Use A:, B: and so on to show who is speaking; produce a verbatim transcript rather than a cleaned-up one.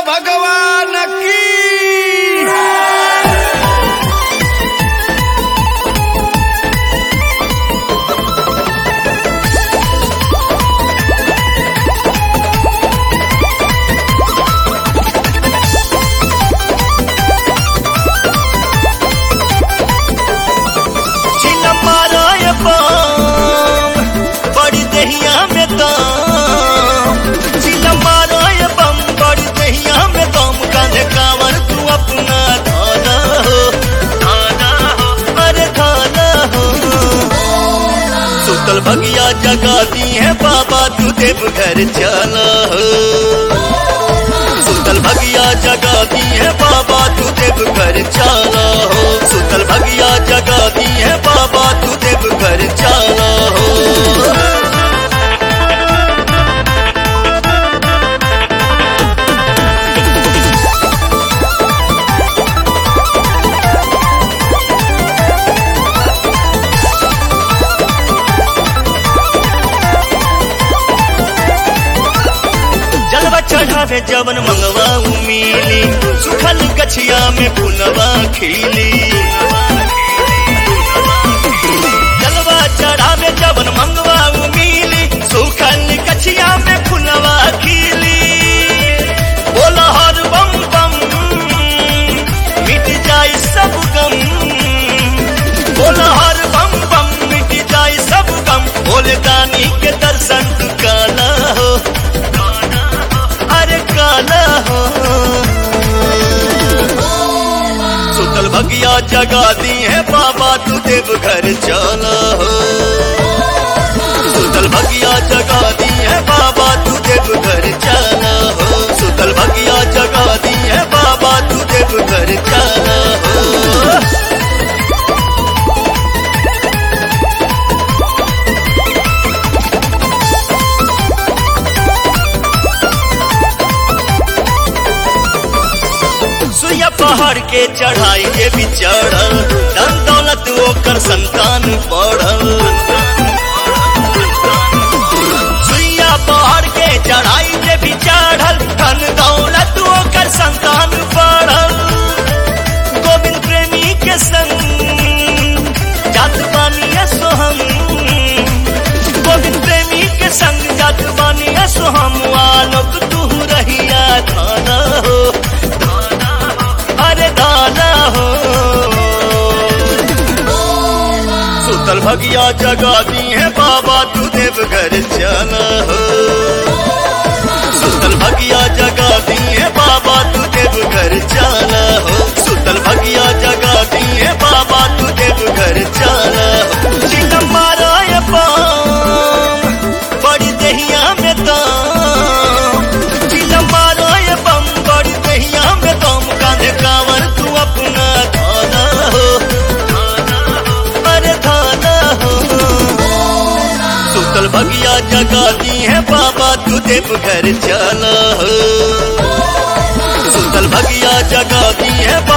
A: भगवान की।
B: बड़ी दहिया में दम चिल्ला मारो ये बम, बड़ी दहिया में दम। कांधे कांवर तू अपना धाना हो, धाना हो, अरे धाना हो। सुतल भगिया जगाती है बाबा तू देवघर चला हो। सुतल भगिया जगाती है बाबा तू देवघर चला हो। सुतल भगिया जगाती है बाबा तू देवघर चला हो। जलवा चढ़ावे जवन मंगवा मिली, सुखल गछिया में फुलवा खिली। जलवा चढ़ावे जवन मंगवा मिली, सुखल गछिया में फुलवा खिली। बोला हर बम बम मिट जाए सब गम, बोला हर बम बम मिट जाए सब गम। भोले दानी के दर्शन तू काला हो, अरे काला हो। सुतल भगिया जगा दी है बाबा तू देवघर चला हो। सुतल भगिया जगा दी है बाबा तू देवघर चला हो। सुतल भगिया जगा दी है बाबा तू देवघर चला हो। सुइया पहाड़ के चढ़ाई के भी चढ़ल, धन दौलत ओकर संतान बढ़ल। सुइया पहाड़ के चढ़ाई के भी चढ़ल, धन दौलत ओकर संतान बढ़ल। गोविंद प्रेमी के संग जात बानी सोहम, गोविंद प्रेमी के संग जात बानी सोहम। आलोक तू रहिया धाना हो, अरे दाना हो। सुतल भगिया जगा दी है बाबा तू देवघर चला हो। सुतल भगिया जगा दी है बाबा तू देवघर चला हो। सुतल भगिया जगा दी है बाबा तू देवघर चला हो। चिल्ला मारो ये बम, बड़ी दहिया में दम। चिल्ला मारो ये बम, बड़ी दहिया में दम। कांधे कांवर तू अपना धाना हो, अरे धाना हो। सुतल भगिया जगाती है बाबा तू देवघर चला हो। सुतल भगिया जगाती है